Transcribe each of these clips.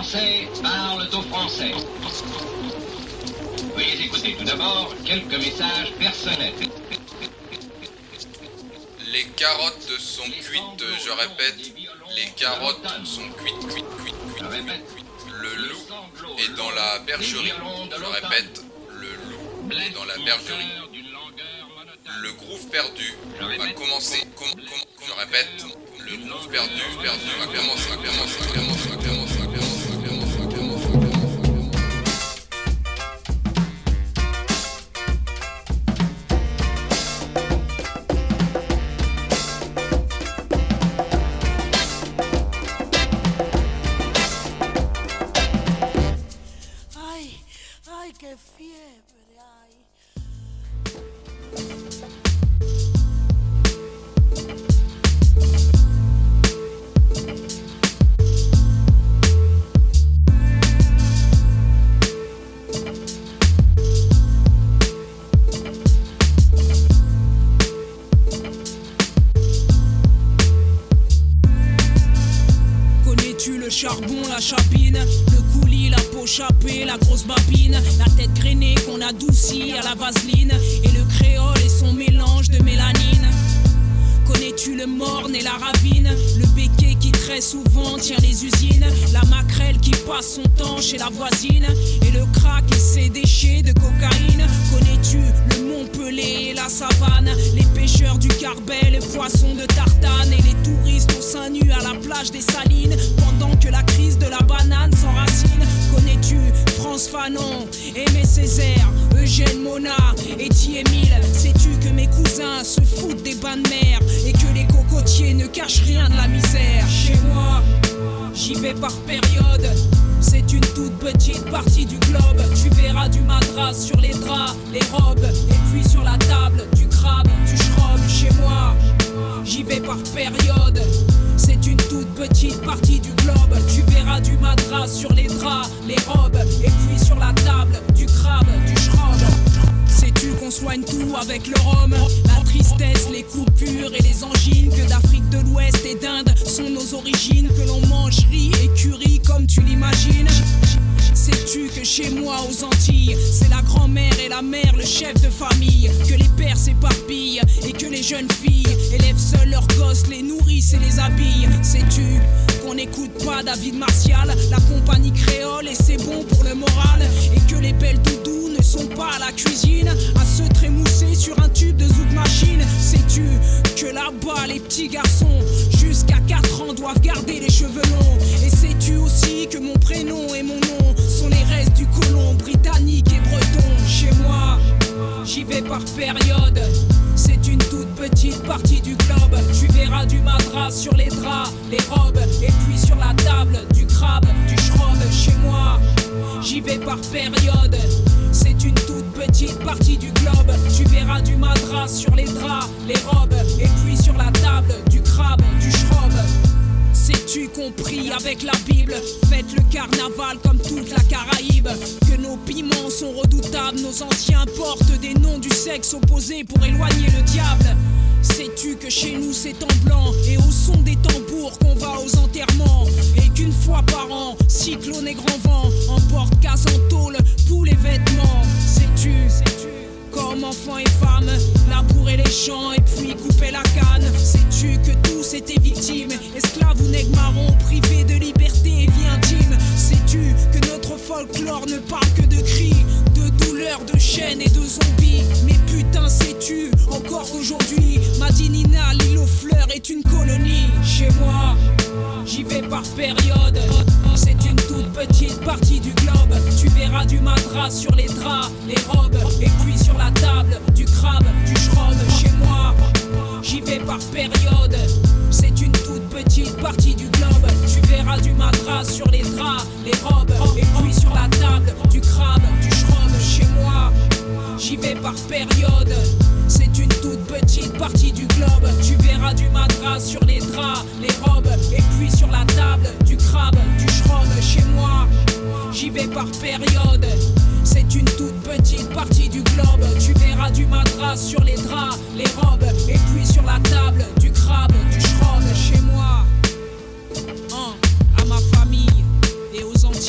Français parlent aux Français. Veuillez écouter tout d'abord quelques messages personnels. Les carottes sont cuites, je répète, les carottes sont cuites. Le loup est dans la bergerie, je répète, le loup est dans la bergerie. Le groove perdu va commencer, je répète, le groove perdu va commencer. Ay, qué fiebre, ay. Connais-tu le charbon, la chapine, le coulis, la peau chapée, la grosse babine, la tête grainée qu'on adoucit à la vaseline, et le créole et son mélange de mélanine. Connais-tu le morne et la ravine, le béquet qui très souvent tient les usines, la maquerelle qui passe son temps chez la voisine, et le crack et ses déchets de cocaïne. Connais-tu le Montpellier et la savane, les pêcheurs du Carbet, les poissons de Tartane, et les touristes aux seins nus à la plage des Salines, pendant que la crise de la banane s'enracine. Connais-tu France Fanon, Aimé Césaire, Eugène Monat et Émile? Sais-tu que mes cousins se foutent des bains de mer et que les cocotiers ne cachent rien de la misère? Chez moi, j'y vais par période. C'est une toute petite partie du globe. Tu verras du madras sur les draps, les robes, et puis sur la table, du crabe, du schrob. Chez moi, j'y vais par période. C'est une toute petite partie du globe. Tu verras du madras sur les draps, les robes, et puis sur la table, du crabe, du schrob. Sais-tu qu'on soigne tout avec le rhum? La tristesse, les coupures et les angines, que d'Afrique de l'Ouest et d'Inde sont nos origines, que l'on mange riz et curry comme tu l'imagines. Sais-tu que chez moi aux Antilles, c'est la grand-mère et la mère, le chef de famille, que les pères s'éparpillent et que les jeunes filles élèvent seuls leurs gosses, les nourrissent et les habillent? Sais-tu qu'on n'écoute pas David Martial, la compagnie créole, et c'est bon pour le moral, et que les belles doudous ne sont pas à la cuisine à se trémousser sur un tube de zouk machine? Sais-tu que là-bas les petits garçons jusqu'à 4 ans doivent garder les cheveux longs? Et sais-tu aussi que mon prénom et mon nom sont les restes du colon britannique et breton? Chez moi, j'y vais par période. C'est une toute petite partie du globe. Tu verras du madras sur les draps, les robes, et puis sur la table, du crabe, du schrob. Chez moi, j'y vais par période. C'est une toute petite partie du globe. Tu verras du madras sur les draps, les robes, et puis sur la table, du crabe, du schrob. Sais-tu qu'on prie avec la Bible? Faites le carnaval comme toute la Caraïbe. Que nos piments sont redoutables, nos anciens portent des noms du sexe opposé pour éloigner le diable. Sais-tu que chez nous c'est en blanc et au son des tambours qu'on va aux enterrements, et qu'une fois par an, cyclone et grand vent emportent casse en tôle tous les vêtements? Sais-tu comme enfants et femmes, labourer les champs et puis couper la canne? Sais-tu que tous étaient victimes, esclaves ou nègres marrons, privés de liberté et vie intime? Sais-tu que notre folklore ne parle que de cris, de douleurs, de chaînes et de zombies? Mais putain, sais-tu encore qu'aujourd'hui, Madinina, l'île aux fleurs est une colonie? Chez moi, j'y vais par période. C'est une toute petite partie du globe. Tu verras du madras sur les draps, les robes, et puis sur la table, du crabe, du schrob. Chez moi, j'y vais par période. C'est une toute petite partie du globe. Tu verras du madras sur les draps, les robes, et puis sur la table, du crabe, du schrob. Chez moi, j'y vais par période. C'est une toute petite partie du globe. Tu verras du madras sur les draps, les robes, et puis sur la table, du crabe, du schrob. Chez moi, j'y vais par période. C'est une toute petite partie du globe. Tu verras du madras sur les draps, les robes, et puis sur la table, du crabe, du schrob. Chez moi, à ma famille et aux Antilles.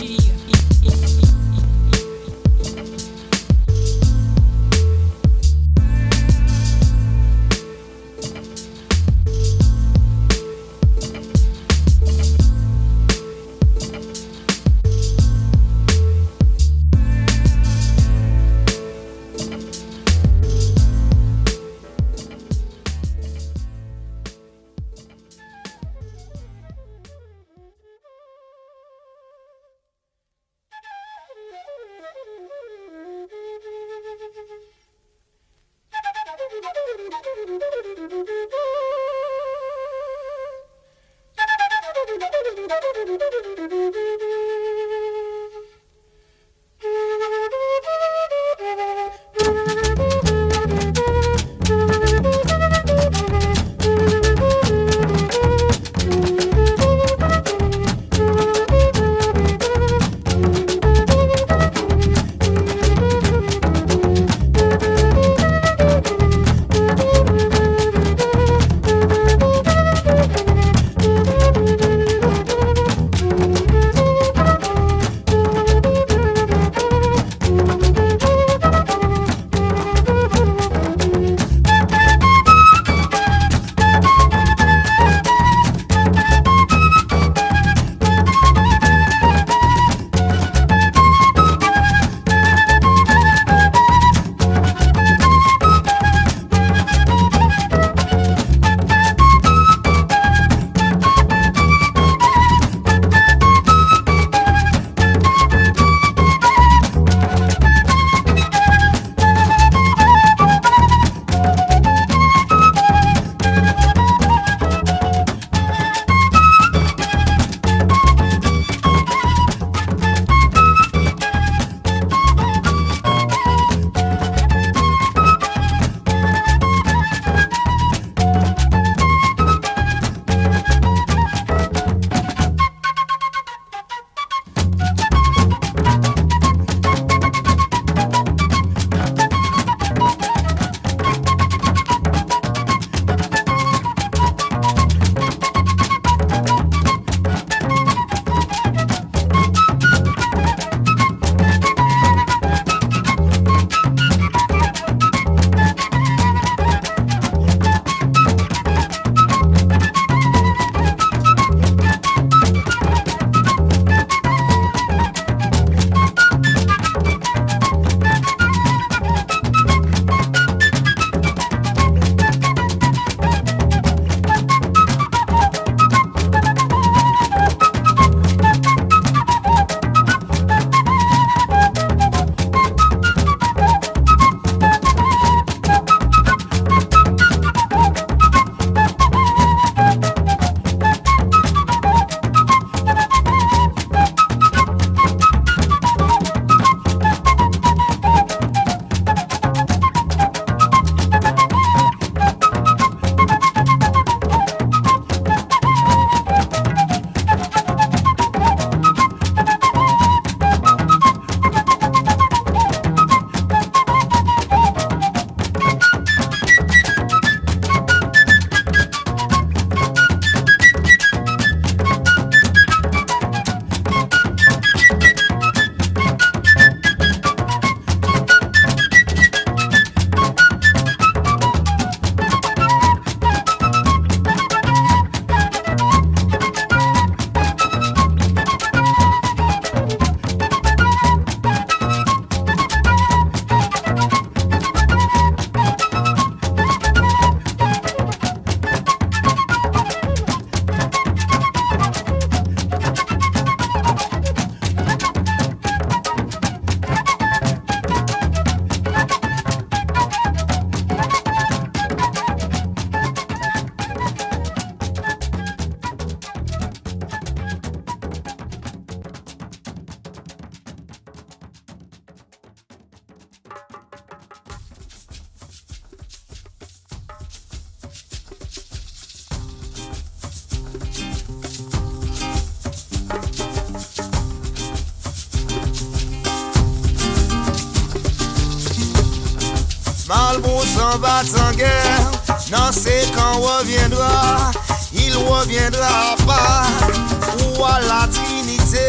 Malbo s'en va en guerre. Non, c'est quand reviendra. Il reviendra pas. Ou à la Trinité.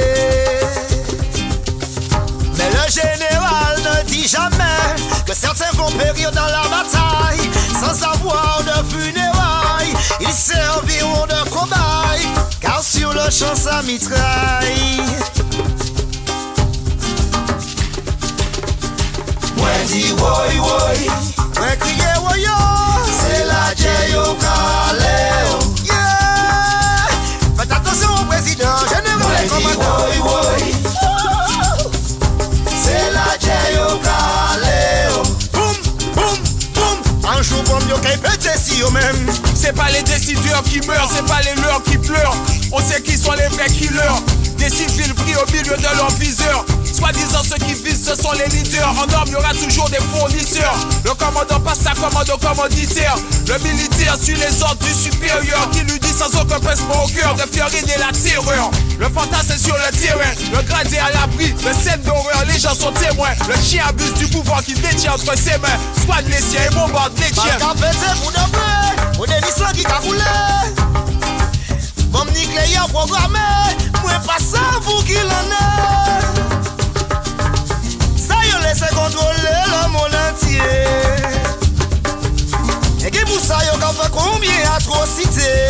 Mais le général ne dit jamais que certains vont périr dans la bataille sans avoir de funérailles. Ils serviront de cobayes, car sur le champ ça mitraille. Moi dis woy woy, moi crier woyo, c'est la J.O. Kaleo. Yeah, faites attention au président, général commandant. Woy woy, c'est la J.O. Kaleo. Boum, boum, boum. Un jour bon yo kay pété si yo même. C'est pas les décideurs qui meurent, c'est pas les leurs qui pleurent. On sait qui sont les vrais killers. Des civils pris au milieu de leurs viseurs. Soi-disant ceux qui visent, ce sont les leaders. En norme, il y aura toujours des fournisseurs. Le commandant passe sa commande au commanditaire. Le militaire suit les ordres du supérieur, qui lui dit sans aucun pincement au cœur de faire régner la terreur. Le fantasme est sur le terrain, le gradé à l'abri. Le scène d'horreur, les gens sont témoins. Le chien abuse du pouvoir qu'il détient entre ses mains. Soigne les siens et bombarde les chiens. Pas qu'à péter pour de vrai, ou des missions qui qu'a roulé. Bon m'niquer y'a programmé, moi pas ça vous qui l'en est. Ça y laisse contrôler le monde entier. Et qui pour ça y'a fait combien d'atrocités.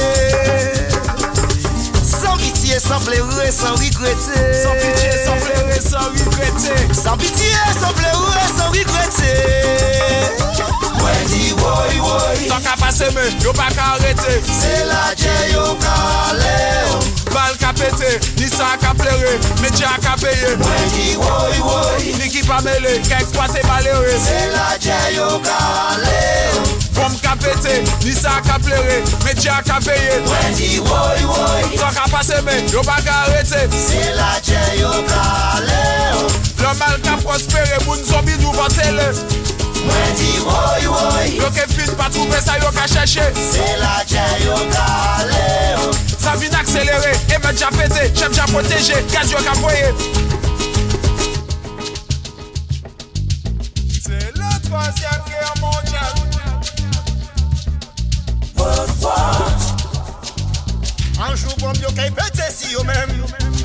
Sans pitié, sans pleurer, sans regretter. Sans pitié, sans pleurer, sans regretter. Sans pitié, sans pleurer, sans regretter. Moi dis woy woy, tant qu'à passer mais y'a pas qu'à arrêter. c'est la J.O. Kaleo. Balle qu'à péter, ni ça qu'à pleurer, métier qu'à payer. Moi dis woy woy, Ni qui pas mêlé, qu'à exploiter malheureux. c'est la J.O. Kaleo. Bombe qu'à péter, ni ça qu'à pleurer, métier qu'à payer. Moi dis woy woy, Tant qu'à passer mais y'a pas qu'à arrêter. c'est la J.O. Kaleo. Le mal qu'à prospérer, moun zombie nous va télé. Moi dis woy woy, Yo qu'est fin pas trouver ça, yo qu'à chercher. c'est la J.O. Kaleo. Ça vient accélérer, et me déjà pété, chef déjà protégé, gaz yo qu'à foyer. C'est la troisième guerre mondiale. Un jour bon yo kay pété si yo même.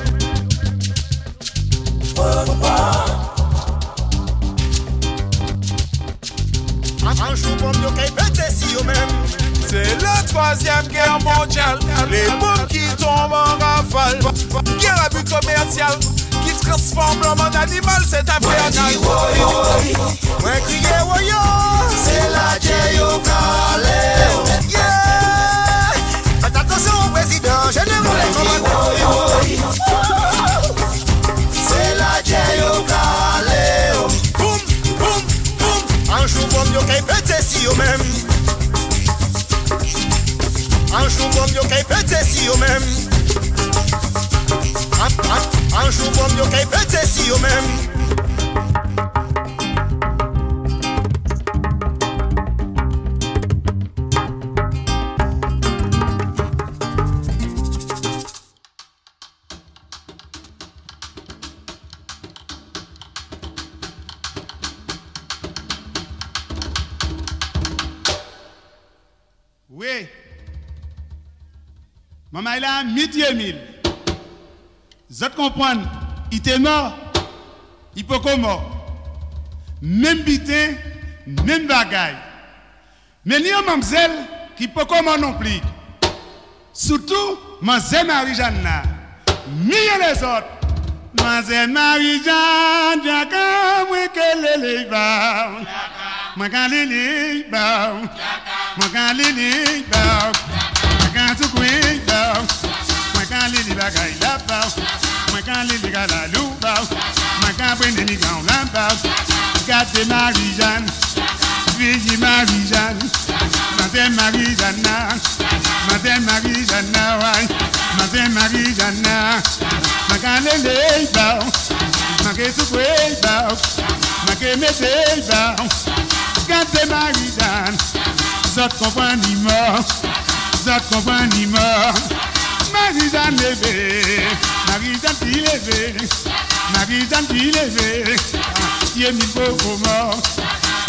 Un jour bon yo kay pété si yo même. C'est la troisième guerre mondiale. Les bombes qui tombent en rafale. Guerre à but commercial qui transforme l'homme en animal, c'est infernal. Moi crier woyo, c'est la J.O. Kaleo. Yeah, faites attention au président, général commandant. C'est la J.O. Kaleo. Boum, boum, boum. Un jour bon yo kay pété si yo même. Un jour bon yo kay pété si yo même. Un jour bon yo kay pété si yo même. Oui. Maman, il a midi et mille. Vous comprenez? Il était mort. Il peut pas mort. Même bitin, même bagaille. Mais il y a une mademoiselle qui peut pas mort non plus. Surtout, mademoiselle Marie-Jeanne. Mieux les autres. Mademoiselle Marie-Jeanne, j'accueille moi qu'elle est là. Moi qu'elle est là. Moi qu'elle est là. Moi qu'elle est là. Moi qu'elle est là. Moi qu'elle est là. Moi qu'elle est là. Gardez Marie-Jeanne. Vieille Marie-Jeanne. Mademoiselle Marie-Jeanne. Mademoiselle Marie-Jeanne. Mademoiselle Marie-Jeanne. Moi qu'elle est là. Moi qu'elle est là. Moi qu'elle est là. Gardez Marie-Jeanne. Zot comprend ni mort. Zot comprend ni mort. Marie-Jeanne levée. Marie-Jeanne qui levée. Marie-Jeanne qui levée. Yé mi beaucoup mort.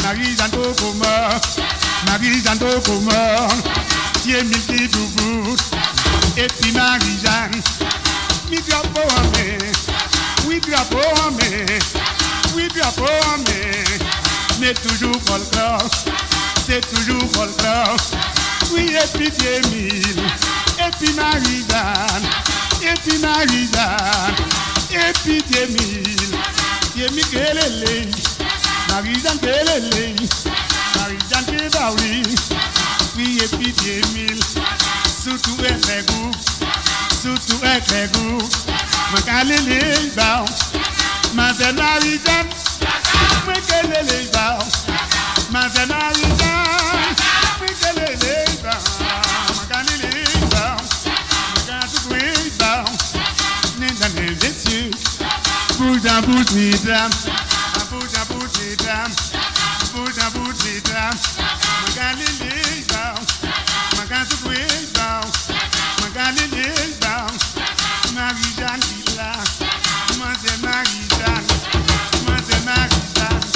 Marie-Jeanne Tocomor, Marie-Jeanne Tocomor, Thiemil qui doubout, et puis Marie-Jeanne, mi drapeau en main, oui drapeau en main, oui drapeau en main, mais toujours folklore, c'est toujours folklore, oui et puis Thiemil, et puis Marie-Jeanne, et puis Marie-Jeanne, et puis Thiemil, Thiemil kelele. Marie-Jeanne Kelele, Marie-Jeanne Kebaoui, oui et puis Thiemil, surtout avec les goûts, surtout avec les goûts, ma Kelele bao, ma c'est Marie-Jeanne, ma Kelele bao, ma c'est Marie-Jeanne, ma Kelele bao, ma Kelele bao, ma Kelele bao, n'importe quel dessus, pour d'un bout de drame. Buddha Buddha, Magalile bow, Magasue bow, Magalile bow, Marie-Jeanne Dila, Maze Marie-Jeanne, Maze Marie-Jeanne,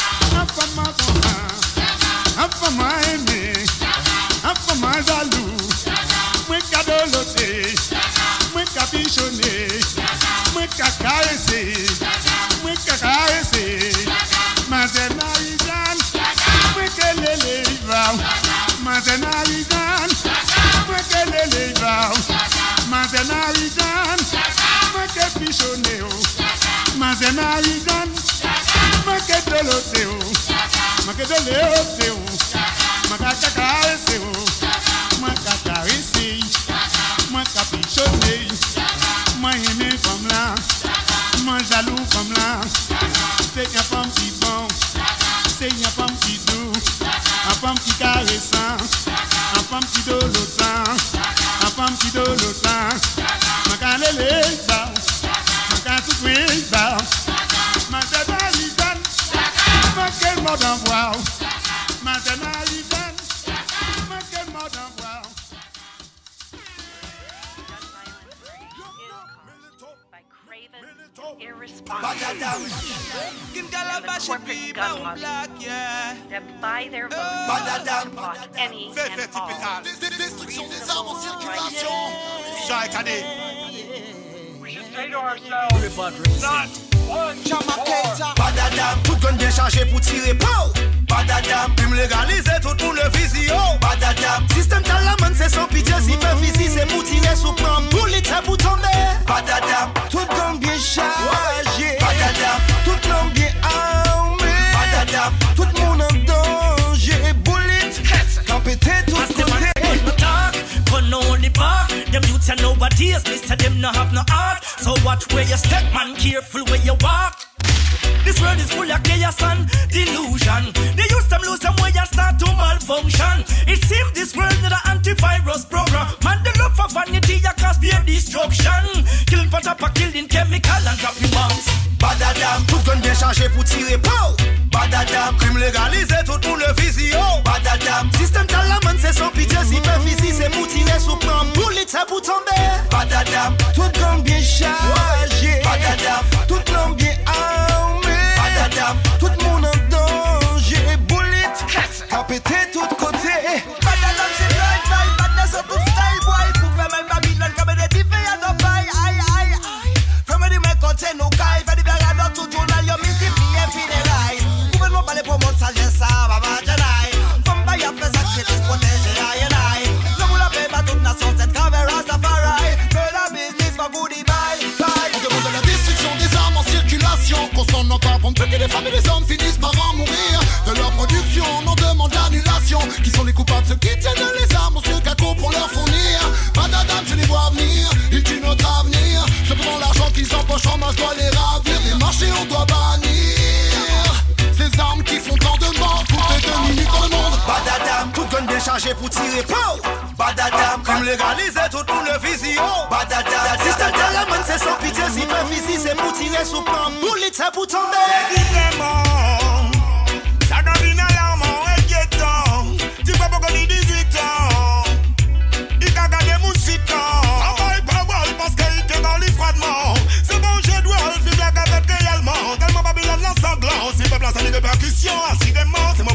Apa ma aimé, Apa ma jaloux, moi cadoloté, moi capichonné, moi cacaressé, moi cacaressé. Maze Marie-Jeanne, moi kelele bao. Maze Marie-Jeanne, moi kelele bao. Maze Marie-Jeanne, moi que pichonné o. Maze Marie-Jeanne, moi que doloté o. Moi que doloté o. Moi que caressé o. Moi que caressé. Moi que pichonné. Moi aimé comme là. Moi jaloux comme là. C'est une femme qui bon, c'est une femme qui doux, une femme qui caressant, une femme qui dolotant, une femme qui dolotant. Ma calele bao, ma casoué bao, ma Marie-Jeanne, ma quel mot d'envoi, ma Marie-Jeanne, ma quel mot d'envoi. Irresponsible and the corporate gun lobby that buy their votes to block any and all Destruction des armes en circulation chaque année. We should say to ourselves, not one more. Badadam, tout gun bien chargé pour tirer. Badadam, plume légalisé, tout le monde le visio. Badadam, système talamane, c'est sans pitié. Si fait visite, c'est pour tirer sous plan. Bullet, c'est pour tomber. Badadam, tout gun bien chargé. Badadam, tout l'homme bien armé. Badadam, tout le monde en danger. Bullet, quand pété tout côté. Gun only park. Them youths and nobodies, Mr. them no have no heart. So watch where you step, man, careful where you walk. This world is full of chaos and delusion. They use them lose them way and start to malfunction. It seems this world need an antivirus program. Man, they look for vanity, ya cause be a destruction. Killing for top of killing chemical and dropping bombs. Badadam, tout gun bien chargé pour tirer. Badadam, crime légalisé, tout le monde le visio. Badadam, système talamane, c'est sans pitié. Si fait visite, c'est pour tirer sous plan. Bullet, c'est pour tomber. Badadam, tout gun bien chargé. Badadam, tout l'homme bien armé. Badadam, tout le monde en danger. Bullet, qu'a pété tout côté. Badadam, c'est right, right, badness up tout style, boy. Pour faire même Babylone, comme des diffés à nos pailles. Aïe, aïe, aïe. From the make content no guy. Fait des blagues à notre tout journal, y'a multiplié, funérailles. Gouvernement parler pour mon sagesse, ça va pas janaï. Femme baille à faire ça, crédit, protéger, aïe, aïe. Le bout la paix, pas toute nation, cette caméra, Rastafari. Fais la business, pas goodie, bye, bye. On demande la destruction des armes en circulation. Qu'on s'en entend pour que les femmes et les hommes finissent par en mourir. De leur production, on en demande l'annulation. Qui sont les coupables, ceux qui tiennent les armes, ou ceux qu'à pour leur fournir. Badadam, je les vois venir, ils tuent notre avenir. Simplement l'argent qu'ils empochent en main, je dois les ravir. Les marchés, on doit bannir ces armes qui font tant de morts pour que 2 minutes dans le monde. Badadam, tout gun bien chargé pour tirer. Badadam, crime légalisé, tout le monde le visio. Badadam, système talamane, c'est sans pitié. Si fait visite, c'est pour tirer sous plan. Bullet, c'est pour tomber. Ça donne alarmant et guettant. Tu vas pas gagner 18 ans. Il a gagné musique. Travaille pas mal parce qu'il te dans les froidement. C'est bon, je dois le faire avec réellement. Tellement Babylone l'ensanglant. Si peuple a sali de percussion, assidément. C'est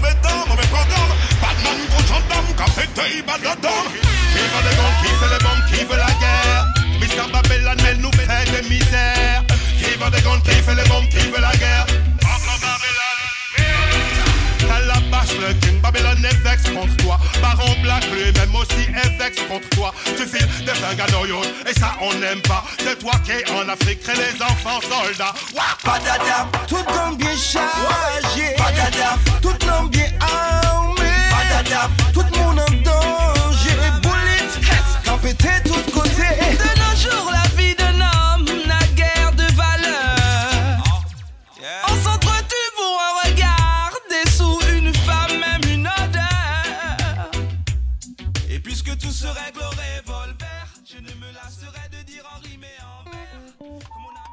Et ça on n'aime pas. C'est toi qui es en Afrique, crée les enfants soldats. Padadam, tout homme bien chargé. Padadam, tout homme bien armé. Padadam, tout le monde en danger. Bullet, campété tout côté. De nos jours, la vie d'un homme n'a guère de valeur. On s'entretue pour un regard, des sous, une femme, même une odeur. Et puisque tout se règle au revolver, je ne me lasserai de dire en rime et en vers. Comme on a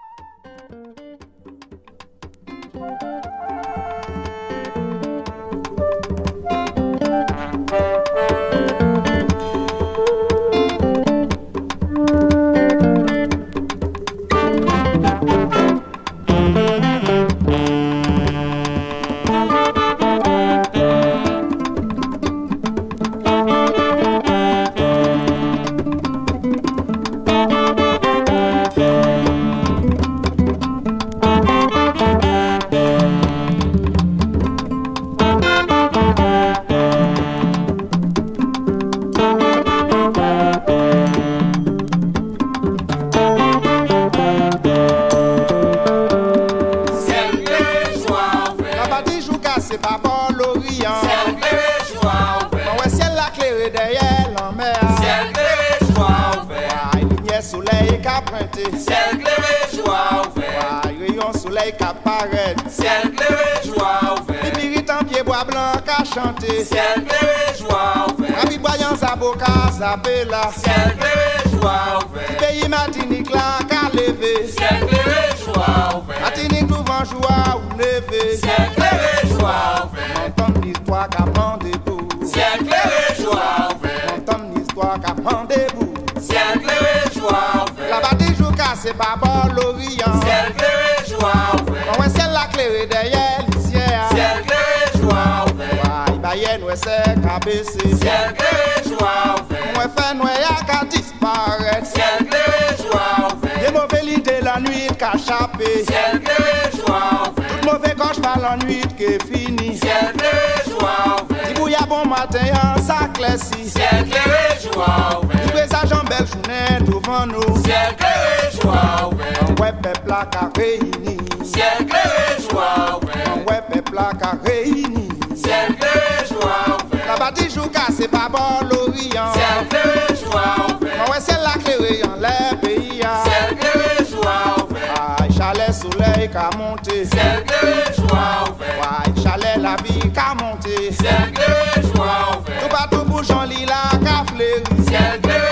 ciel clairé, joie ouvert. Rayon soleil qui apparaît. Ciel clairé, joie ouvert. Pipirit en pied bois blanc qui chanté. Ciel clairé, joie ouvert. Rabi boyant zaboka zabela. Ciel clairé, joie ouvert. Pays Martinique là qui levé. Ciel clairé, joie ouvert. Martinique devant joie ou levé. Ciel clairé, joie ouvert. M'entend l'histoire qui prend debout. Ciel clairé, joie ouvert. M'entend l'histoire qui prend debout. Ciel clairé, joie ouvert. La bâtie joue cassé par bord l'Orient. Ciel clairé, joie ouvert. On ciel la clairé derrière l'Isière. Ciel clairé, joie ouvert. Ouais, Bayenne, ouais, c'est cabessé. Ciel clairé, joie ouvert. Ouais, fait noyer qu'à disparaître. Ciel clairé, joie ouvert. Des mauvais l'idée la nuit qu'a chappé. Ciel clairé, joie ouvert. Tout mauvais cauchemar la nuit qui est fini. Ciel clairé, joie ouvert. Si vous y a bon matin, ça clairci. Ciel clairé, joie ouvert. Agent belle journée devant nous. Ciel clairé, joie ouvert. Ouais, peuple à réuni. Ciel clairé, joie ouvert. Ouais, peuple à réuni. Ciel clairé, joie ouvert. La bâtie joue cassé par bord l'Orient. Ciel clairé, joie ouvert. Ouais, c'est la clairé en l'air pays. Ciel clairé, joie ouvert. Ah, chalet soleil qu'a monté. Ciel clairé, joie ouvert. Ouais, chalet la vie qu'a monté. Ciel clairé, joie ouvert. Tout partout bouchon lila qu'a fleuri. Ciel clairé.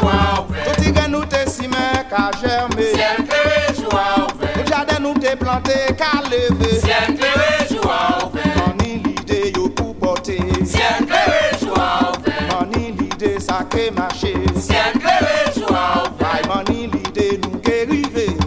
Tout y gagne nous te ciment qu'a germé. Ciel clairé, joie ouvert. Tout jardin nous te planté qu'a levé. Ciel clairé, joie ouvert. Mani l'idée yo pour porter. Ciel clairé, joie ouvert. Mani l'idée ça que marché. Ciel clairé, joie ouvert. Mani l'idée nous guériver.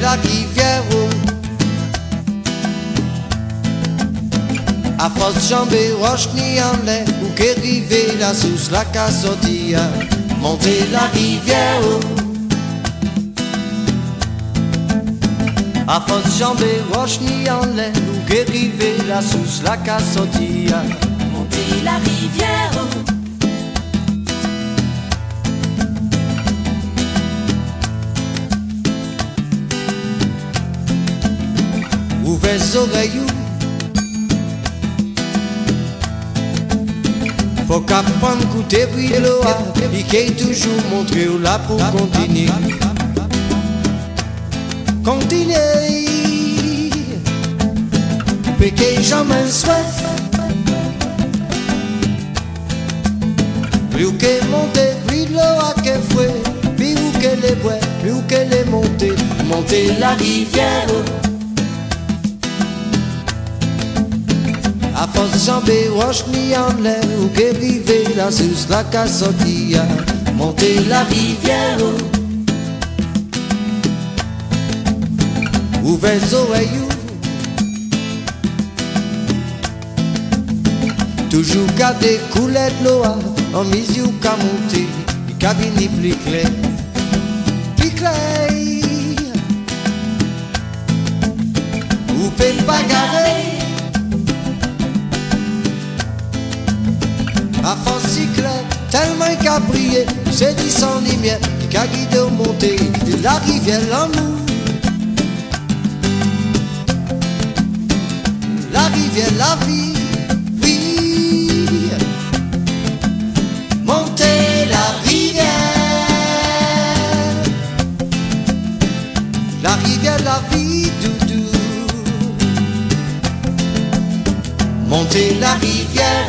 la rivière. À force jambe roche ni en l'air, ou qu'arriver la source la cassotia, monter la rivière. À force jambe roche ni en l'air, ou qu'arriver la source la cassotia, monter la rivière. Ouvrez les oreilles. Faut qu'apprendre à goûter briller l'eau, il qui toujours montré là pour continuer. Continuer, péquer jamais soif. Plus qu'elle monte, plus l'eau a qu'elle fouet, plus qu'elle est bois, plus qu'elle est montée, monter la rivière. À force jambe roche ni en l'air, ou qu'arriver la source la cassotia, monter la rivière. Ouvrez les oreilles. Toujours garder couler de l'eau, en mise ou qu'à monter, il qu'à venir plus clair. Plus clair. Ou peut pas garer. À force cyclette, tellement qu'à briller, c'est dit sans lumière, qu'à guider au monter de la rivière l'amour. La rivière, la vie, oui. Monter la rivière. La rivière, la vie, doudou. Monter la rivière.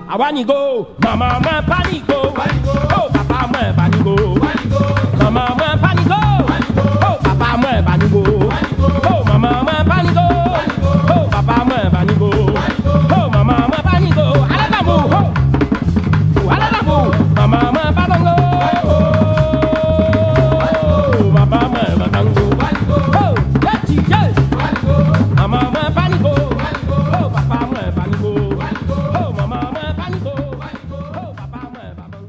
Awanigo, mama moi panigo, oh papa moi panigo, mama moi panigo, oh papa moi panigo, oh mama moi panigo, oh papa moi panigo, oh mama moi panigo, ala tabu, oh ala tabu, mama moi panigo, oh papa moi panigo, oh yeti yes, mama moi panigo, oh papa moi panigo, oh mama moi panigo, oh papa moi panigo.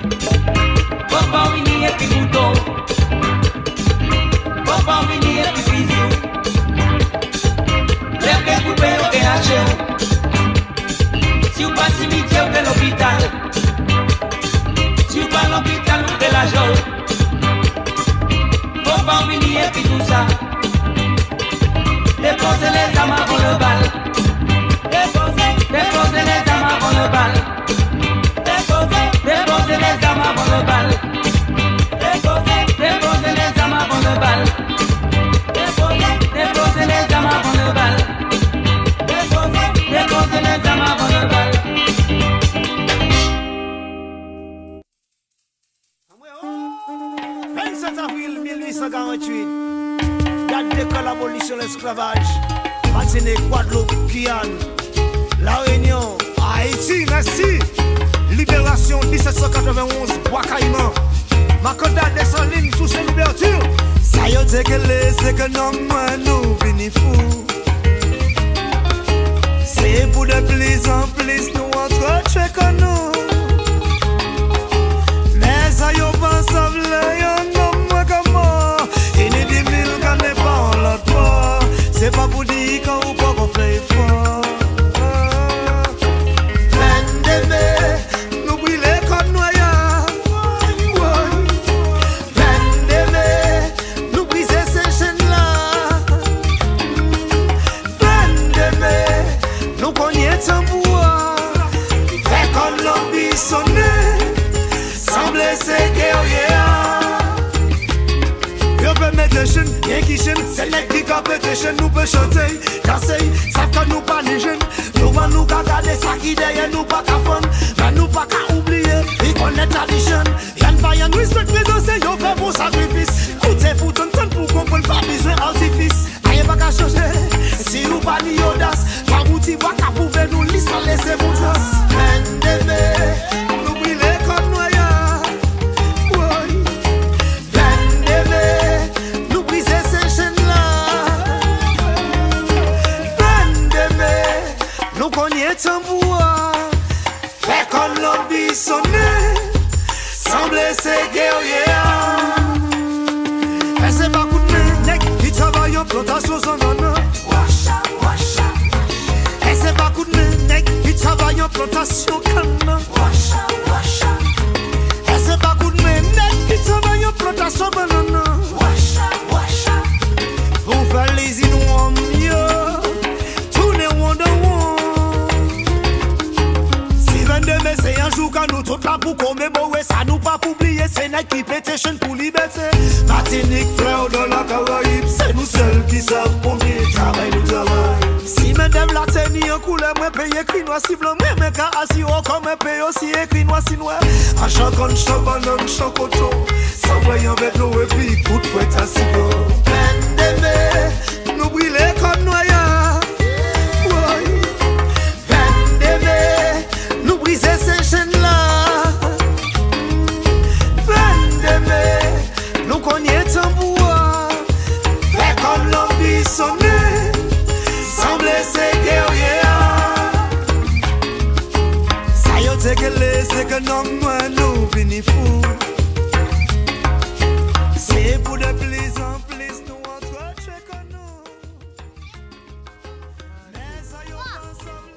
Papa, we need a enfants finis et puis tout ça. Déposez les armes avant le bal. Déposez les armes avant le bal. Déposez les armes avant le bal. Déposez les armes avant le bal. Déposez les armes avant le bal. Déposez les armes avant le bal. 27 avril 1848, date de l'abolition de l'esclavage. Martinique, Guadeloupe, Guyane, La Réunion, Haïti, merci. Libération 1791, Bois-Caïman. Macoda descend ligne sous ses libertures. Ça y est c'est que non, moi nous vini fou. C'est pour de plus en plus nous entre que nous. Mais ça y est pas sauvé, non moi comment. Il est 10 000 qu'on n'est pas en l'autre bord. C'est pas pour dire qu'on peut qu'on fait fort. Nous brûler comme noyaux. Nous briser ces chaînes-là. Nous cogner tambour. Fait comme l'ambissonné. Sans blesser guerrier. Yo peut mettre des chaînes, rien qui chaîne. C'est les qui capent des chaînes, nous peut chanter. Casser, savent que nous pas les jeunes. Nous va nous garder ça qui derrière nous pas qu'à fond. Mais nous pas qu'à oublier, et connaître la tradition. Y'en pas y'en respect les c'est yo fait pour sacrifice. Écoutez pour ton temps pour comprendre pas besoin d'artifice. Rien pas qu'à changer, si nous pas ni audace. Pas bouti pas qu'à prouver nous l'histoire laisser pour trace. Nous brûler comme noyaux. Nous briser ces chaînes-là. Nous cogner tambour. Fait comme l'ambissonné. Sans blesser guerrier. Et c'est pas coup de nez qui travaille en plantation sans nana. Et c'est pas coup de nez qui travaille en plantation canna. Et c'est pas coup de nez qui travaille en plantation banana. Vous faites les inouïs mieux. Tournez Wonder Woman. Si 22 mai c'est un jour quand nous tous là pour commémorer. Ça nous pas pour oublier. C'est une qui pétition pour liberté. Martinique, frère dans la Caraïbe. C'est nous seuls qui savent combien travail nous travaille. Si mesdames la tenue en couleur, moi paye écrit noir si blanc. Moi mes cas assis haut comme un paye aussi écrit noir si noir. À chaque con, chaque banane, chaque coton. Sans voyant avec l'eau et puis coup de fouette assis haut. Nous brûler comme noyaux. Nous briser ces chaînes-là. Nous cogner tambour. Fait comme l'ambissonné. Sans blesser guerrier. Ça y est c'est que non moi nous vini fou. C'est pour de plus en plus nous entre que nous. Mais ça y est ensemble.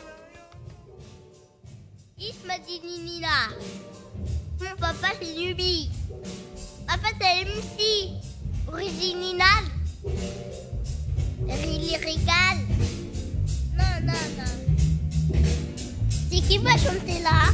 Isma dit Nina. Mon papa c'est Nubi. Papa c'est MC. Original. Lyrical. Non. C'est qui va chanter là?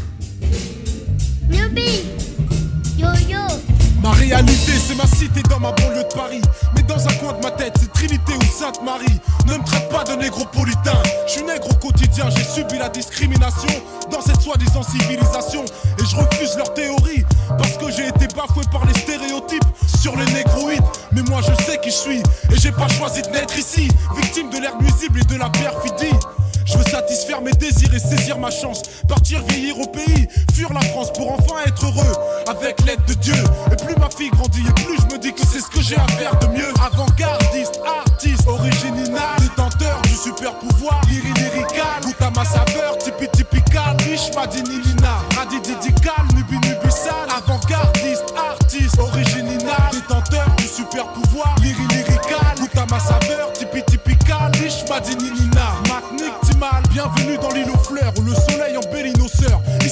Nubi. Yo-yo. Ma réalité, c'est ma cité dans ma banlieue de Paris. Mais dans un coin de ma tête, c'est Trinité ou Sainte-Marie. Ne me traite pas de négropolitain. Je suis nègre au quotidien, j'ai subi la discrimination dans cette soi-disant civilisation. Et je refuse leur théorie parce que j'ai été bafoué par les stéréotypes sur les négroïdes. Mais moi je sais qui je suis et j'ai pas choisi de naître ici. Victime de l'air nuisible et de la perfidie. Je veux satisfaire mes désirs et saisir ma chance. Partir vieillir au pays, fuir la France pour enfin être heureux avec l'aide de Dieu. Et plus ma fille grandit et plus je me dis que c'est ce que j'ai à faire de mieux. Avant-gardiste, artiste, original, détenteur du super pouvoir, lyrical, goûte à ma saveur, typical, riche, madinilina, radididical, nubi-nubisal. Avant-gardiste, artiste, original, détenteur du super pouvoir, lyrical, goûte à ma saveur, typical, riche, madinilina, Bienvenue dans l'île aux fleurs où le soleil embellit nos sœurs. Ici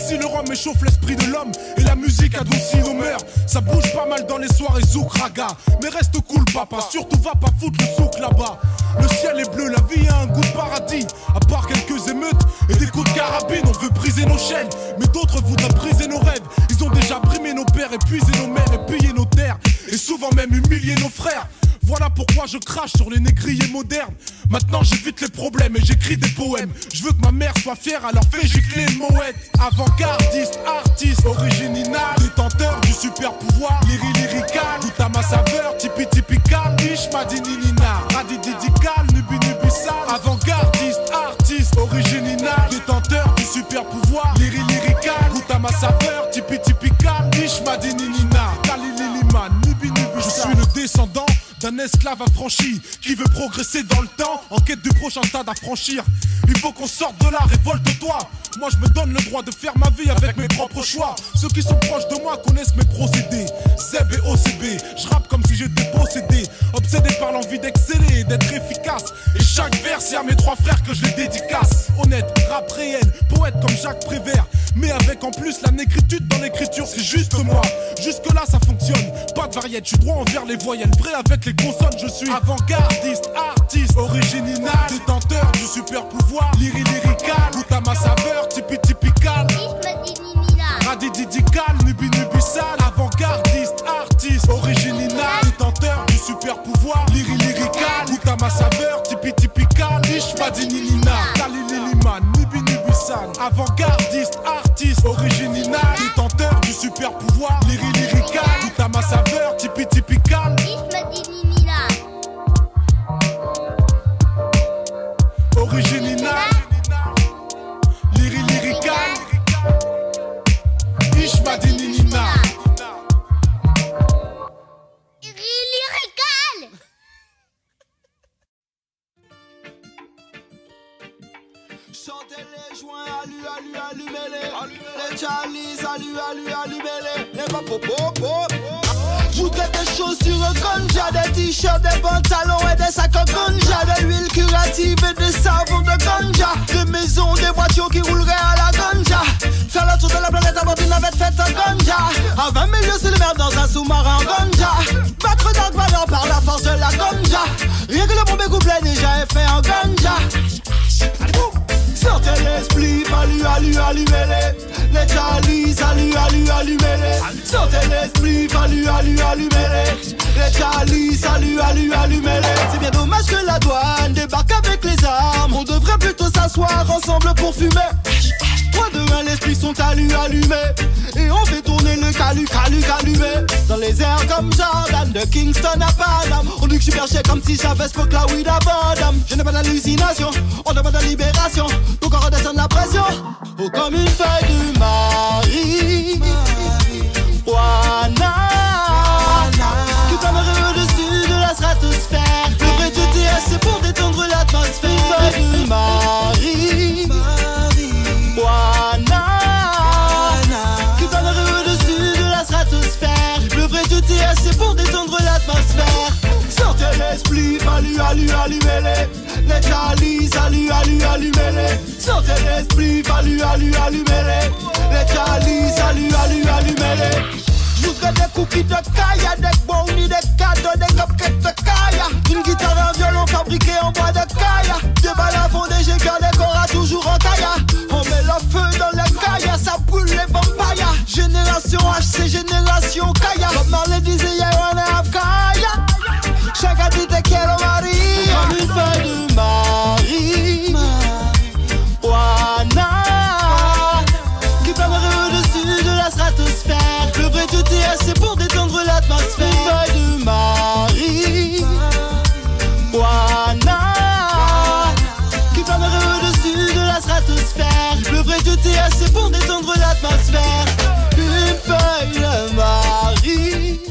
si le rhum échauffe l'esprit de l'homme et la musique adoucit nos mœurs. Ça bouge pas mal dans les soirées zouk raga. Mais reste cool papa, surtout va pas foutre le souk là-bas. Le ciel est bleu, la vie a un goût de paradis. À part quelques émeutes et des coups de carabine, on veut briser nos chaînes, mais d'autres voudraient briser nos rêves. Ils ont déjà brimé nos pères, épuisé nos mères et pillé nos terres, et souvent même humilié nos frères. Voilà pourquoi je crache sur les négriers modernes. Maintenant j'évite les problèmes et j'écris des poèmes. Je veux que ma mère soit fière, alors fais gicler le moët. Avant-gardiste, artiste, original, détenteur du super pouvoir, lyrical, tout à ma saveur, typical, niche, madininina, radididical, nubi-nubissal. Avant-gardiste, artiste, original, détenteur du super pouvoir, lyrical, tout à ma saveur, typical, niche, madininina, kalililiman, nubi-nubissal. Je suis le descendant d'un esclave affranchi qui veut progresser dans le temps en quête du prochain stade à franchir. Il faut qu'on sorte de là, révolte-toi. Moi je me donne le droit de faire ma vie avec mes propres choix. Ceux qui sont proches de moi connaissent mes procédés. Zeb et OCB, je rappe comme si j'étais possédé, obsédé par l'envie d'exceller et d'être efficace. Et chaque vers c'est à mes 3 frères que je les dédicace. Honnête, rap réel, poète comme Jacques Prévert, mais avec en plus la négritude dans l'écriture, c'est juste moi. Jusque là ça fonctionne, pas de variette, je suis droit envers les voyelles. Vrai avec les consonnes, je suis avant-gardiste, artiste, original, détenteur du super pouvoir, lyrical, tout à ma saveur, typical, radididical, nubi-nubissal. Avant-gardiste, artiste, original, détenteur du super pouvoir, lyrical, tout à ma saveur, typical, niche, madininina, kalililiman, nubi-nubissal. Avant-gardiste, artiste, original, détenteur du super pouvoir, lyrical, tout à ma saveur, typical, original, lyrical, niche, madininina. Chantez les joints, allumez-les. Les chalices, allumez-les. Les pop-pop-pop. Je voudrais des chaussures ganja, des t-shirts, des pantalons et des sacs ganja, de l'huile curative et des savons de ganja, des maisons, des voitures qui rouleraient à la ganja. Faire le tour de la planète avant une navette faite en ganja. À 20 milieux sur le mer dans un sous-marin en ganja. Battre dans le ballon par la force de la ganja. Rien que le premier couplet déjà est fait en ganja. Sortez l'esprit, allumez-les. Les chalices, allumez-les. Sortez l'esprit, allumez-les. Les chalices, allumez-les. C'est bien dommage que la douane débarque avec les armes. On devrait plutôt s'asseoir ensemble pour fumer. 3, 2, 1, l'esprit sont allumés. Et on fait tourner le calumé. Dans les airs comme Jordan, de Kingston à Paname. On dit que je suis perché comme si j'avais spoke la weed à Bandam. Je n'ai pas d'hallucination, on demande de libération. Donc on redescend la pression. Oh, comme une feuille de Marie. Juana. Tout en heureux au-dessus de la stratosphère. Le vrai du TS c'est pour détendre l'atmosphère. Une feuille de Marie. Juana. Tout en heureux au-dessus de la stratosphère. Le vrai du TS c'est pour détendre l'atmosphère. Sortez l'esprit, allumez-les. Les chalices, allumez-les. Sortez l'esprit, allumez-les. Les chalices, allumez-les. Je voudrais des cookies de Kaya, des brownies, des cadeaux, des cupcakes de Kaya. Une guitare, un violon fabriqué en bois de Kaya. Des balafons, des jégers, des coras toujours en Kaya. On met le feu dans les Kaya, ça brûle les vampires. Génération H, c'est génération Kaya. Comme Marley disait, yeah, on have Kaya. Chaque dit te quiero Maria. Comme une feuille de Marie. Juana. Qui planerait au-dessus de la stratosphère. Le vrai du TS c'est pour détendre l'atmosphère. Une feuille de Marie. Juana. Qui planerait au-dessus de la stratosphère. Le vrai du TS c'est pour détendre l'atmosphère. Une feuille de Marie.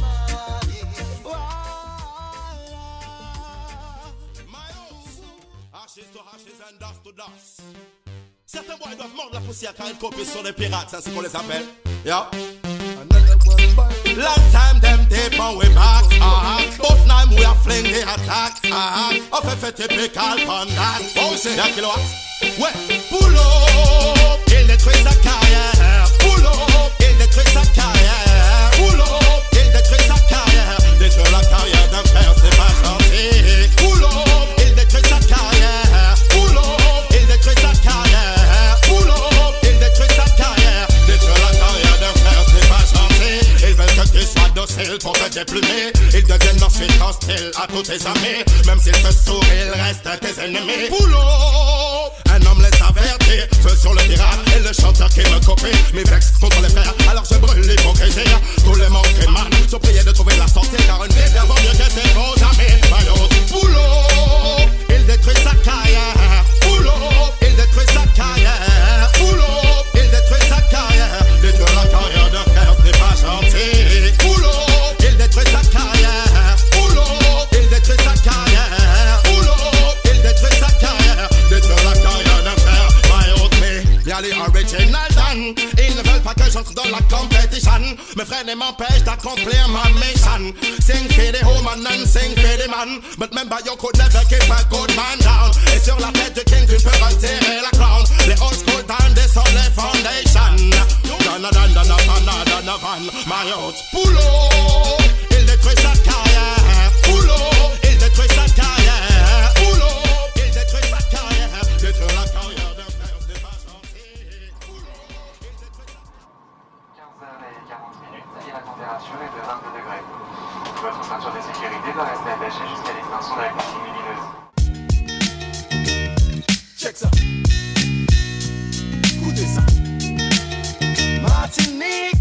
Certains boys doivent mordre la poussière car ils copient sur les pirates, ça c'est qu'on les appelle. Yeah. Another one. Long time them tape on we back. But now we are fling the attack. On fait typical on that. Oh, c'est la kilowatt. Ouais, pull up, il détruit sa carrière. Pull up, il détruit sa carrière. Pull up, il détruit sa carrière. Détruire la carrière d'un frère, c'est pas gentil. Pull up, il détruit sa carrière. Pull up, il détruit sa carrière. Pull up, il détruit sa carrière. Détruire la carrière d'un frère, c'est pas gentil. Ils veulent que tu sois docile pour te déplumer. Ils deviennent ensuite hostiles à tous tes amis. Même s'ils te sourient, ils restent tes ennemis. Pull up, un homme les avertit. Feu sur le pirate et le chanteur qui me copie. Mes vexes contre les frères, alors je brûle l'hypocrisie. Tous les manques émanent, sont priés de trouver la sortie. Car une vie vaut mieux que ses faux amis. Pull up, il détruit sa carrière. Pull up, il détruit sa carrière. Pull up, il détruit sa carrière. Détruire la carrière d'un frère, c'est pas gentil. Pull up, il détruit sa carrière. Pull up, il détruit sa carrière. Pull up, il détruit sa carrière. Détruire la carrière d'un frère, my old me. Y'a les original done. Ils ne veulent pas que j'entre dans la compétition. Mes frères ne m'empêchent d'accomplir ma mission. Sing for the woman and sing for the man. But remember you could never keep a good man down. Et sur la tête du king tu peux retirer la crown. Les old school down, they sont les foundations. Donovan, my old. Pull up, il détruit sa carrière. Pull up, il détruit sa carrière. Pull up, il détruit sa carrière. Détruire la carrière d'un frère, c'est pas gentil. 15h40 et la température est de 22 degrés. Votre ceinture de sécurité doit rester attachée jusqu'à l'extinction de la consigne lumineuse. Check ça. Écoutez ça. Martinique.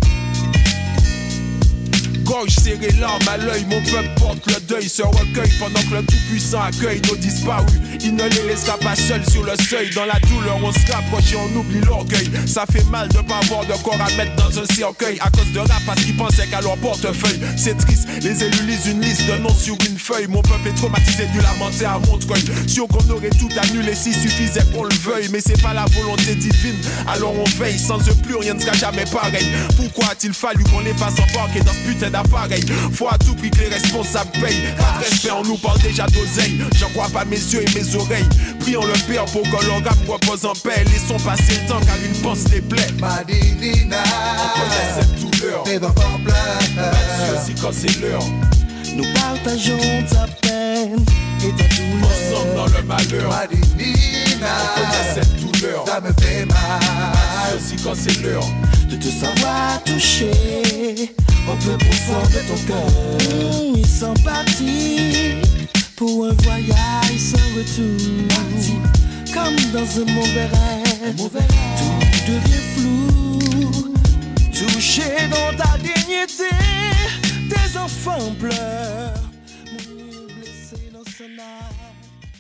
Gorge serrée, larmes à l'œil, mon peuple porte le deuil, se recueille pendant que le tout-puissant accueille nos disparus. Il ne les laissera pas seuls sur le seuil. Dans la douleur, on se rapproche et on oublie l'orgueil. Ça fait mal de pas avoir de corps à mettre dans un cercueil à cause de rap parce qu'ils pensaient qu'à leur portefeuille. C'est triste, les élus lisent une liste de noms sur une feuille. Mon peuple est traumatisé du lamenter à Montreuil. Sûr qu'on aurait tout annulé s'il suffisait qu'on le veuille. Mais c'est pas la volonté divine, alors on veille. Sans eux, plus rien ne sera jamais pareil. Pourquoi a-t-il fallu qu'on les fasse embarquer dans ce putain d'appareil? Faut à tout prix que les responsables payent. Pas de respect, on nous parle déjà d'oseille. J'en crois pas mes yeux et mes oreilles. Prions le Père pour que leur âme repose en paix. Laissons passer le temps car il pense les plaies. Madinina, on connaît cette douleur. Tes enfants pleurent. Mathieu, si quand c'est l'heure. Nous partageons ta peine et ta douleur. Ensemble dans le malheur. Madinina, on connaît cette douleur. Ça me fait mal. Mathieu, si quand c'est l'heure. De te savoir toucher au plus profond de ton cœur. Ils sont partis pour un voyage sans retour. Comme dans un mauvais rêve, tout devient flou. Touché dans ta dignité, tes enfants pleurent. Mon blessé dans son âme.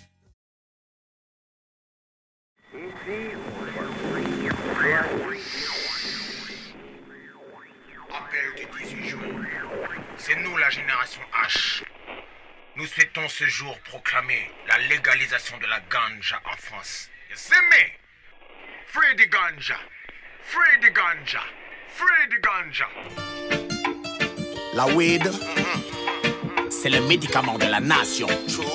Appel du 18 juin. C'est nous la génération H. Nous souhaitons ce jour proclamer la légalisation de la ganja en France. C'est me. Free the ganja. Free the ganja. Free the ganja. La weed, c'est le médicament de la nation.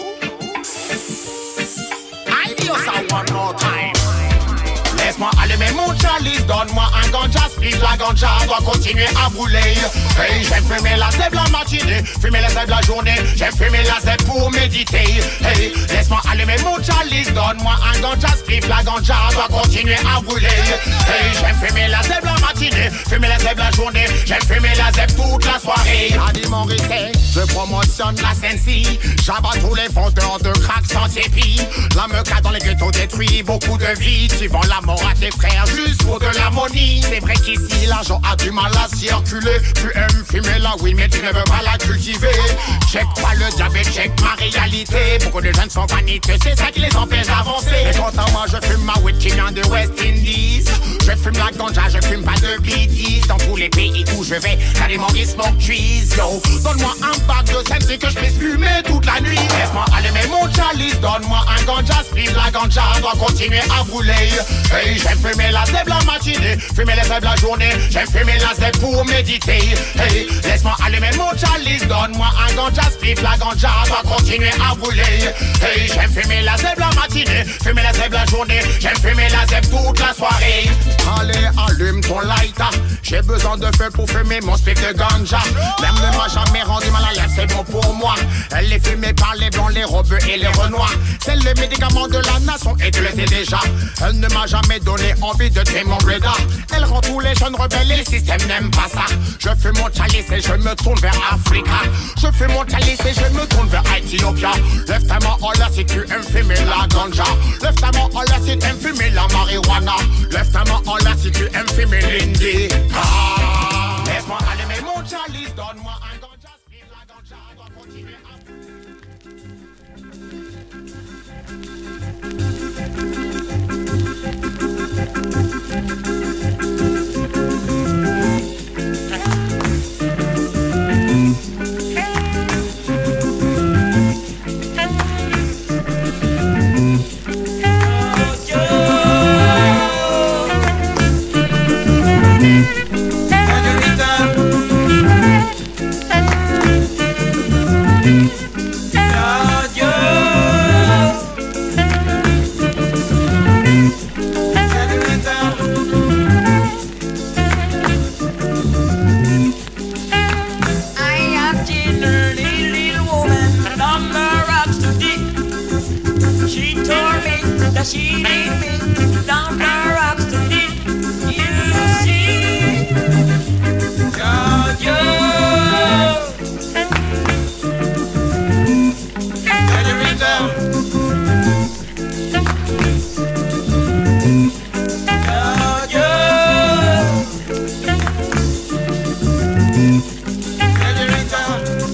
I do ça one more time. Laisse-moi allumer mon chalice, donne-moi un ganja split, la ganja doit continuer à brûler. Hey, j'aime fumer la zèbre la matinée, fumer la zèbre la journée, j'aime fumer la zèbre pour méditer. Hey, laisse-moi allumer mon chalice, donne-moi un ganja split, la ganja doit continuer à brûler. Hey, j'aime fumer la zèbre la matinée, fumer la zèbre la journée, j'aime fumer la zèbre toute la soirée. Adi Morissette, je promotionne la Sensi, j'abats tous les vendeurs de crack sans sépi. La meca dans les ghettos détruit beaucoup de vies, tu vends la mort à tes frères juste pour de l'harmonie. C'est vrai qu'ici l'argent a du mal à circuler. Tu aimes fumer la oui mais tu ne veux pas la cultiver. Check pas le diabète, check ma réalité. Beaucoup de jeunes sont vaniteux, c'est ça qui les empêche d'avancer. Et quant à moi je fume ma weed qui vient de West Indies. Je fume la ganja, je fume pas de bidis. Dans tous les pays où je vais, t'as des Maurice smoke trees. Yo, donne-moi un bac de sensi que je puisse fumer toute la nuit. Laisse-moi allumer mon mon chalice, donne-moi un ganja spliff. La ganja doit continuer à brûler. Hey, j'aime fumer la zèbre la matinée, fumer les zèbres la journée. J'aime fumer la zèbre pour méditer. Hey, laisse-moi allumer mon chalice, donne-moi un ganja spliff. La ganja doit continuer à brûler. Hey, j'aime fumer la zèbre la matinée, fumer la zèbre la journée. J'aime fumer la zèbre toute la soirée. Allez, allume ton lighter. J'ai besoin de feu pour fumer mon spliff de ganja. Même ne m'a jamais rendu mal à l'aise, c'est bon pour moi. Elle est fumée par les blancs, les robes et les renois. C'est le médicament de la nation et tu le sais déjà. Elle ne m'a jamais donné envie de tuer mon breda. Elle rend tous les jeunes rebelles et le système n'aime pas ça. Je fume mon chalice et je me tourne vers Africa. Je fume mon chalice et je me tourne vers Ethiopia. Lève ta main en l'air si tu aimes fumer la ganja. Lève ta main en l'air si tu aimes fumer la marijuana. Lève ta main en l'air si tu aimes fumer l'indica. Laisse-moi allumer mon chalice, donne-moi un ganja spliff. La ganja doit continuer à... She lead me down the rocks to deep. You see, Georgia. Senorita. Georgia. Senorita.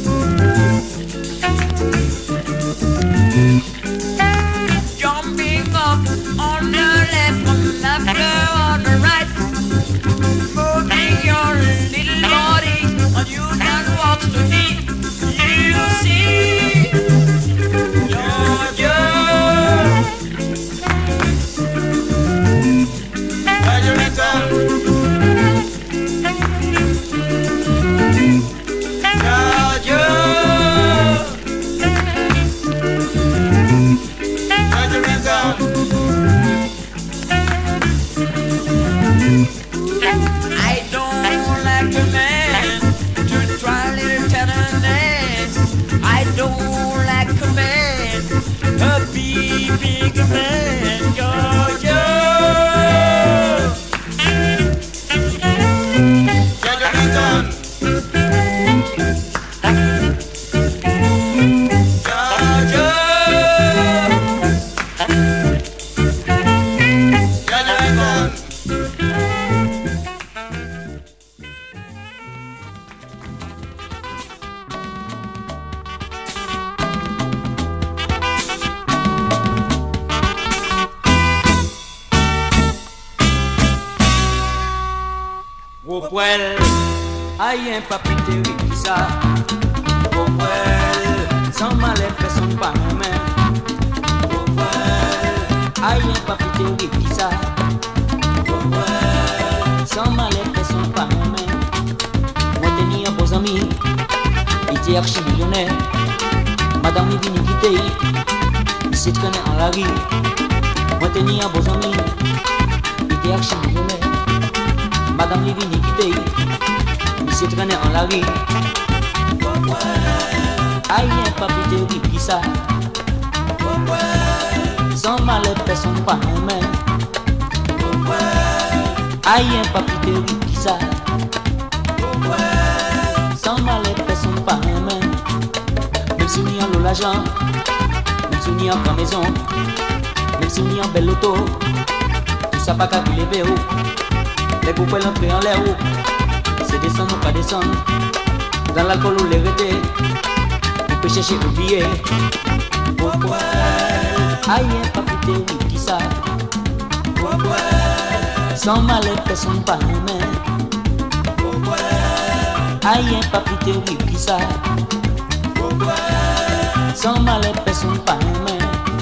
Jumping up on the left, on the floor on the right, moving your little body, and you can walk to me. You see, Georgia. Georgia. I don't like a man to try a little tenderness. I don't like a man, a big man. Georgia. Well, I am papi Teresa. Oh well, sans malheur personne pas même. Oh well, I am papi Teresa. Oh well, sans malheur personne pas même. Moi tenais un beau ami, il était archi-millionnaire. Madame est venue quitter, il s'est traîné en la rue. Moi tenais un beau ami, il était archi-millionnaire. Madame est venue quitter, il s'est traîné en la rue. Aïe, un papi terrible qui ça. Sans malheur, personne pas même. Aïe, un papi terrible qui ça. Sans malheur, personne pas même. Même si on y a l'argent, même si on y a pas maison, même si on y a belle auto, tout ça pas qu'à vous lever. Les poupées l'entrée en l'air, c'est descendre ou pas descendre. Dans l'alcool ou les rétés, on peut chercher oublier. Pourquoi? Aïe, un papi terrible qui ça. Pourquoi? Sans malheur, personne pas même. Aïe, un papi terrible qui ça. sans mal et personne pas aimé.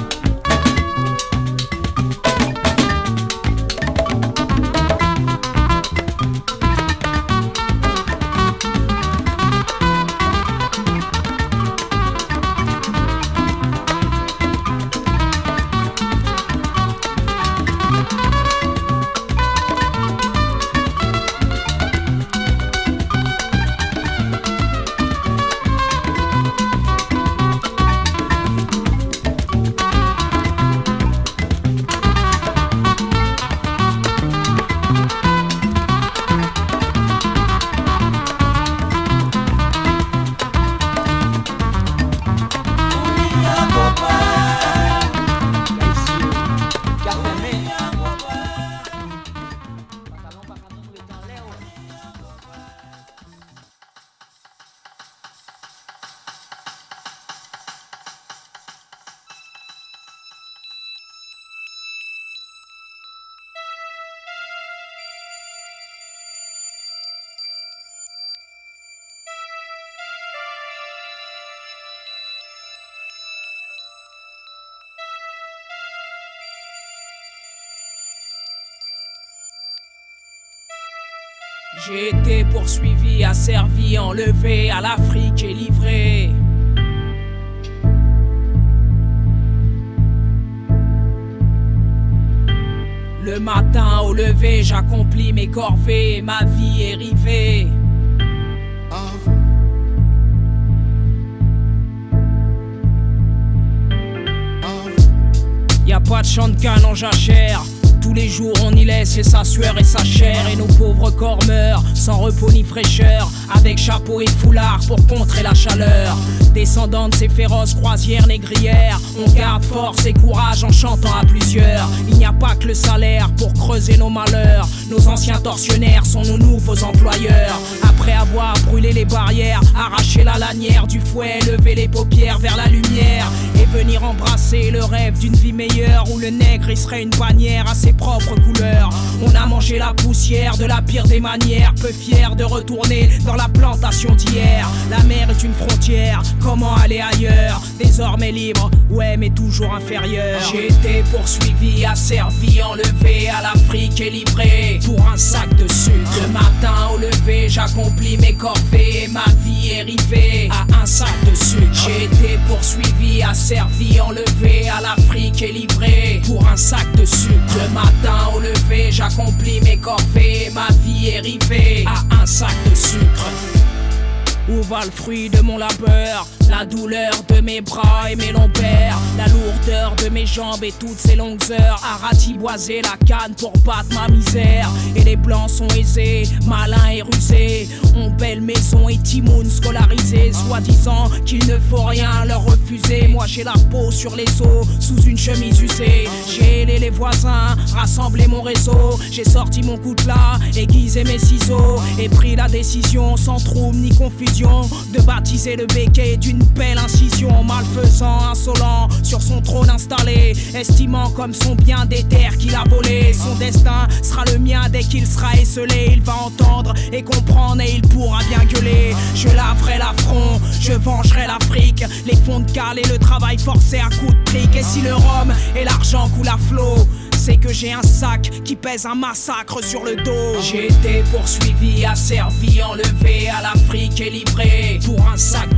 J'ai été poursuivi, asservi, enlevé, à l'Afrique et livré. Le matin au lever, j'accomplis mes corvées, ma vie est rivée. Y'a pas de champ de canne en jachère. Tous les jours on y laisse et sa sueur et sa chair. Et nos pauvres corps meurent sans repos ni fraîcheur, avec chapeau et foulard pour contrer la chaleur. Descendants de ces féroces croisières négrières, on garde force et courage en chantant à plusieurs. Il n'y a pas que le salaire pour creuser nos malheurs. Nos anciens tortionnaires sont nos nouveaux employeurs. Après avoir brûlé les barrières, arraché la lanière du fouet, lever les paupières vers la lumière et venir embrasser le rêve d'une vie meilleure où le nègre il serait une bannière à ses propres couleurs. On a mangé la poussière de la pire des manières, peu fier de retourner dans la plantation d'hier. La mer est une frontière, comment aller ailleurs? Désormais libre, ouais mais toujours inférieur. J'ai été poursuivi, asservi, enlevé, à l'Afrique et livré pour un sac de sucre. Le matin au lever, j'accomplis mes corvées et ma vie est rivée à un sac de sucre. J'ai été poursuivi, asservi, enlevé, à l'Afrique et livré pour un sac de sucre. Le matin au lever, j'accomplis mes corvées et ma vie est rivée à un sac de sucre. Où va le fruit de mon labeur? La douleur de mes bras et mes lombaires, la lourdeur de mes jambes et toutes ces longues heures à ratiboiser la canne pour battre ma misère. Et les blancs sont aisés, malins et rusés, ont belle maison et timoun scolarisés, soi-disant qu'il ne faut rien leur refuser. Moi j'ai la peau sur les os, sous une chemise usée. J'ai aidé les voisins, rassemblé mon réseau. J'ai sorti mon coutelas, aiguisé mes ciseaux et pris la décision sans trouble ni confusion de baptiser le béquet d'une belle incision. Malfaisant, insolent, sur son trône installé, estimant comme son bien des terres qu'il a volé. Son destin sera le mien dès qu'il sera esselé. Il va entendre et comprendre et il pourra bien gueuler. Je laverai l'affront, je vengerai l'Afrique, les fonds de cale et le travail forcé à coups de trick. Et si le rhum et l'argent coulent à flot, c'est que j'ai un sac qui pèse un massacre sur le dos. J'ai été poursuivi, asservi, enlevé, à l'Afrique et livré pour un sac